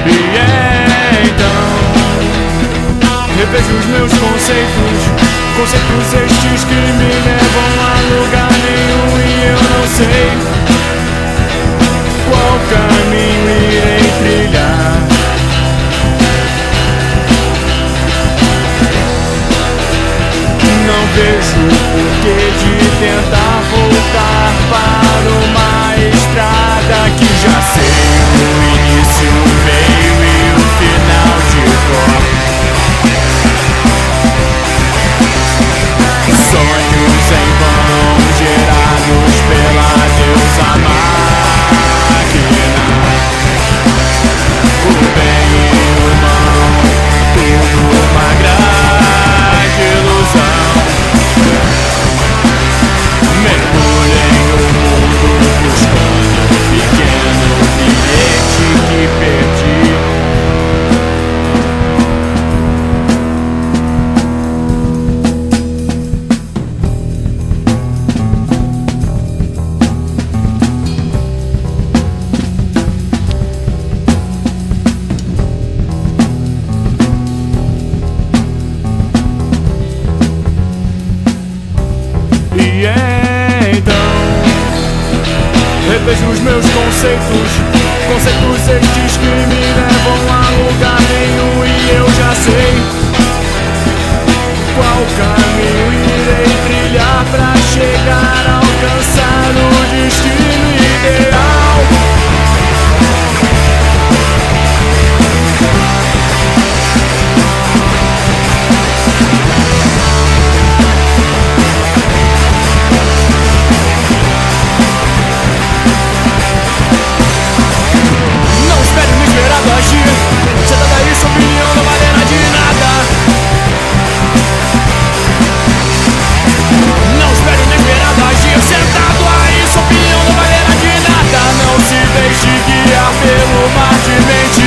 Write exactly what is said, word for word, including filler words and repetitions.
E é então, revejo os meus conceitos, conceitos estes que me levam a lugar nenhum. E eu não sei qual caminho irei trilhar. Não vejo o porquê de tentar voltar para uma estrada que já sei o início, o meio e o final de cor. Sonhos em vão gerados pela deusa máquina. O bem e o mal, tudo uma grande ilusão. Mergulhem o mundo buscando o pequeno bilhete que perdi. E é então, revejo os meus conceitos, conceitos estes que me levam a lugar nenhum. E eu já sei qual caminho irei trilhar pra chegar a alcançar o destino ideal. Sentado aí, sua opinião não vale nada de nada. Não espere inesperado agir. Sentado aí, sua opinião não vale nada de nada. Não se deixe guiar pelo mar de mente.